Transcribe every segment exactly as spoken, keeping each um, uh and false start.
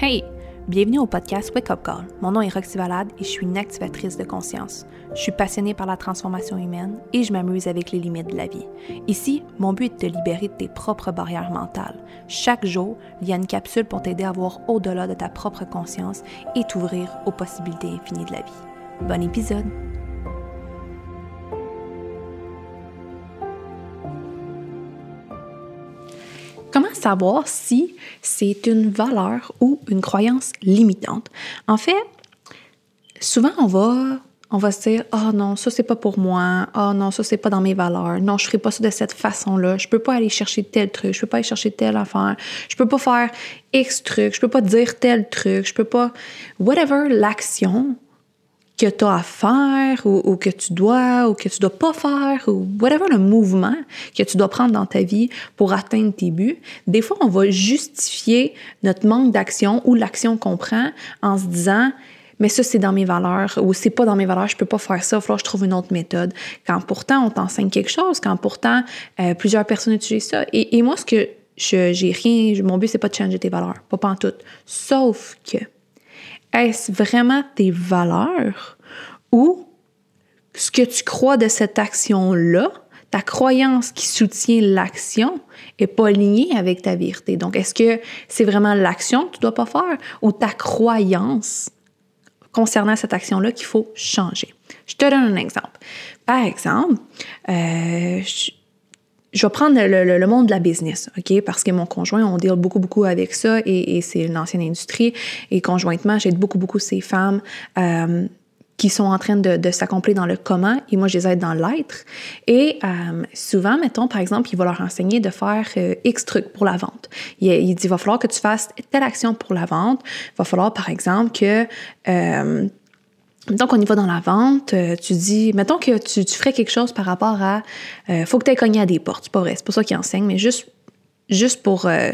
Hey! Bienvenue au podcast Wake Up Call. Mon nom est Roxy Valade et je suis une activatrice de conscience. Je suis passionnée par la transformation humaine et je m'amuse avec les limites de la vie. Ici, mon but est de te libérer de tes propres barrières mentales. Chaque jour, il y a une capsule pour t'aider à voir au-delà de ta propre conscience et t'ouvrir aux possibilités infinies de la vie. Bon épisode! Comment savoir si c'est une valeur ou une croyance limitante? En fait, souvent on va, on va se dire « Ah oh non, ça c'est pas pour moi. Ah oh non, ça c'est pas dans mes valeurs. Non, je ferai pas ça de cette façon-là. Je peux pas aller chercher tel truc. Je peux pas aller chercher telle affaire. Je peux pas faire X truc. Je peux pas dire tel truc. Je peux pas... » Whatever l'action que tu as à faire ou, ou que tu dois ou que tu dois pas faire ou whatever le mouvement que tu dois prendre dans ta vie pour atteindre tes buts, des fois, on va justifier notre manque d'action ou l'action qu'on prend en se disant « mais ça, c'est dans mes valeurs » ou « c'est pas dans mes valeurs, je peux pas faire ça, il va falloir que je trouve une autre méthode ». Quand pourtant, on t'enseigne quelque chose, quand pourtant, euh, plusieurs personnes utilisent ça. Et, et moi, ce que je, j'ai rien, mon but, c'est pas de changer tes valeurs, pas pantoute. Sauf que est-ce vraiment tes valeurs ou ce que tu crois de cette action-là, ta croyance qui soutient l'action, n'est pas alignée avec ta vérité? Donc, est-ce que c'est vraiment l'action que tu ne dois pas faire ou ta croyance concernant cette action-là qu'il faut changer? Je te donne un exemple. Par exemple, euh, je, Je vais prendre le, le, le monde de la business, OK? Parce que mon conjoint, on deal beaucoup, beaucoup avec ça et, et c'est une ancienne industrie. Et conjointement, j'aide beaucoup, beaucoup ces femmes euh, qui sont en train de, de s'accomplir dans le comment et moi, je les aide dans l'être. Et euh, souvent, mettons, par exemple, il va leur enseigner de faire euh, X trucs pour la vente. Il, il dit, il va falloir que tu fasses telle action pour la vente. Il va falloir, par exemple, que... Euh, Mettons qu'on y va dans la vente, euh, tu dis, mettons que tu, tu ferais quelque chose par rapport à, euh, faut que tu ailles cogner à des portes. C'est pas vrai, c'est pas ça qu'il enseigne, mais juste, juste pour, euh,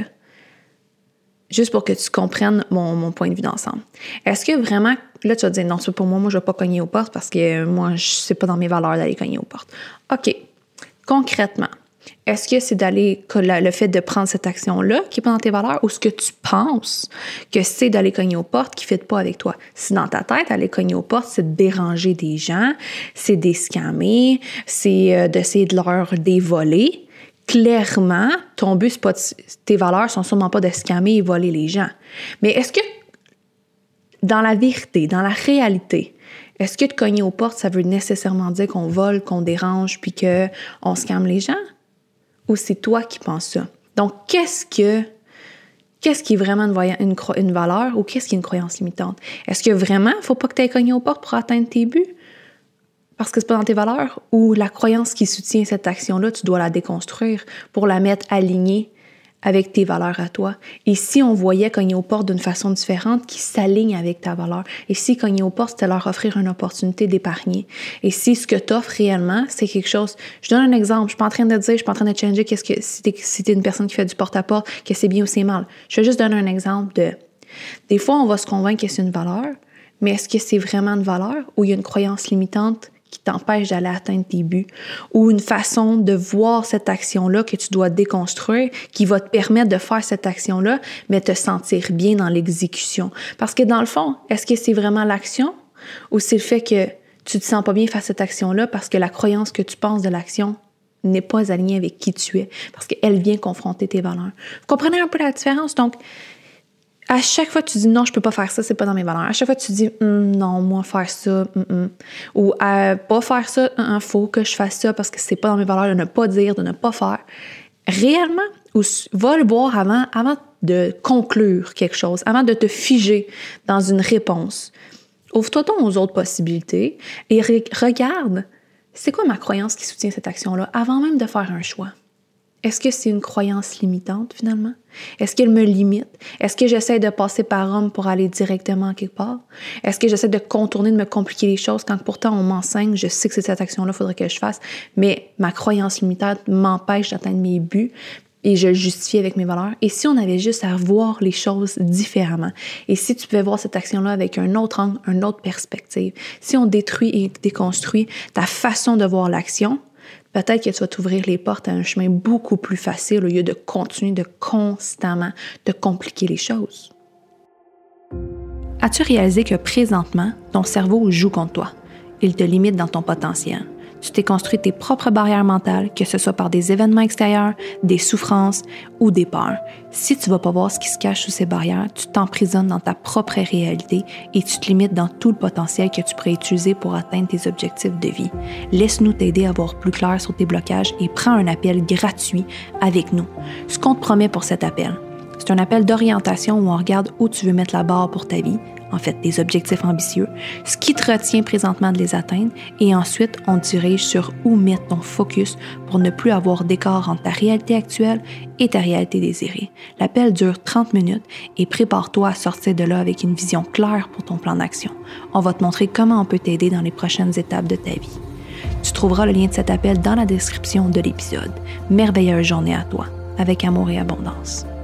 juste pour que tu comprennes mon, mon point de vue d'ensemble. Est-ce que vraiment, là tu vas te dire, non, c'est pour moi, moi je vais pas cogner aux portes parce que moi, je, c'est pas dans mes valeurs d'aller cogner aux portes. OK, concrètement, est-ce que c'est d'aller, le fait de prendre cette action-là qui est pas dans tes valeurs ou ce que tu penses que c'est d'aller cogner aux portes qui ne fit pas avec toi? Si dans ta tête, aller cogner aux portes, c'est de déranger des gens, c'est des scammer, c'est d'essayer de leur dévoler, clairement, ton but, c'est pas de, tes valeurs sont sûrement pas de scammer et voler les gens. Mais est-ce que dans la vérité, dans la réalité, est-ce que de cogner aux portes, ça veut nécessairement dire qu'on vole, qu'on dérange puis qu'on scamme les gens? Ou c'est toi qui penses ça? Donc, qu'est-ce que qu'est-ce qui est vraiment une, voya- une, une valeur ou qu'est-ce qui est une croyance limitante? Est-ce que vraiment, il ne faut pas que tu ailles cogner aux portes pour atteindre tes buts? Parce que c'est pas dans tes valeurs? Ou la croyance qui soutient cette action-là, tu dois la déconstruire pour la mettre alignée avec tes valeurs à toi. Et si on voyait cogner aux portes d'une façon différente qui s'aligne avec ta valeur? Et si cogner aux portes, c'était leur offrir une opportunité d'épargner? Et si ce que tu offres réellement, c'est quelque chose... Je donne un exemple. Je suis pas en train de dire, je suis pas en train de changer qu'est-ce que si t'es, si t'es une personne qui fait du porte-à-porte, que c'est bien ou c'est mal. Je vais juste donner un exemple de... Des fois, on va se convaincre que c'est une valeur, mais est-ce que c'est vraiment une valeur ou il y a une croyance limitante qui t'empêche d'aller atteindre tes buts, ou une façon de voir cette action-là que tu dois déconstruire, qui va te permettre de faire cette action-là, mais te sentir bien dans l'exécution. Parce que dans le fond, est-ce que c'est vraiment l'action, ou c'est le fait que tu te sens pas bien face à cette action-là parce que la croyance que tu penses de l'action n'est pas alignée avec qui tu es, parce qu'elle vient confronter tes valeurs. Vous comprenez un peu la différence? Donc, à chaque fois que tu dis « non, je peux pas faire ça, c'est pas dans mes valeurs », à chaque fois que tu dis hm, « non, moi, faire ça, hm, hm. » ou euh, « pas faire ça, il hm, faut que je fasse ça parce que c'est pas dans mes valeurs de ne pas dire, de ne pas faire », réellement, ou va le voir avant, avant de conclure quelque chose, avant de te figer dans une réponse. Ouvre-toi donc aux autres possibilités et re- regarde, c'est quoi ma croyance qui soutient cette action-là avant même de faire un choix. Est-ce que c'est une croyance limitante, finalement? Est-ce qu'elle me limite? Est-ce que j'essaie de passer par homme pour aller directement quelque part? Est-ce que j'essaie de contourner, de me compliquer les choses quand pourtant on m'enseigne, je sais que c'est cette action-là qu'il faudrait que je fasse, mais ma croyance limitante m'empêche d'atteindre mes buts et je le justifie avec mes valeurs? Et si on avait juste à voir les choses différemment? Et si tu pouvais voir cette action-là avec un autre angle, une autre perspective? Si on détruit et déconstruit ta façon de voir l'action, peut-être que tu vas t'ouvrir les portes à un chemin beaucoup plus facile au lieu de continuer de constamment te compliquer les choses. As-tu réalisé que présentement, ton cerveau joue contre toi? Il te limite dans ton potentiel. Tu t'es construit tes propres barrières mentales, que ce soit par des événements extérieurs, des souffrances ou des peurs. Si tu ne vas pas voir ce qui se cache sous ces barrières, tu t'emprisonnes dans ta propre réalité et tu te limites dans tout le potentiel que tu pourrais utiliser pour atteindre tes objectifs de vie. Laisse-nous t'aider à voir plus clair sur tes blocages et prends un appel gratuit avec nous. Ce qu'on te promet pour cet appel, c'est un appel d'orientation où on regarde où tu veux mettre la barre pour ta vie, en fait, des objectifs ambitieux, ce qui te retient présentement de les atteindre, et ensuite, on te dirige sur où mettre ton focus pour ne plus avoir d'écart entre ta réalité actuelle et ta réalité désirée. L'appel dure trente minutes et prépare-toi à sortir de là avec une vision claire pour ton plan d'action. On va te montrer comment on peut t'aider dans les prochaines étapes de ta vie. Tu trouveras le lien de cet appel dans la description de l'épisode. Merveilleuse journée à toi, avec amour et abondance.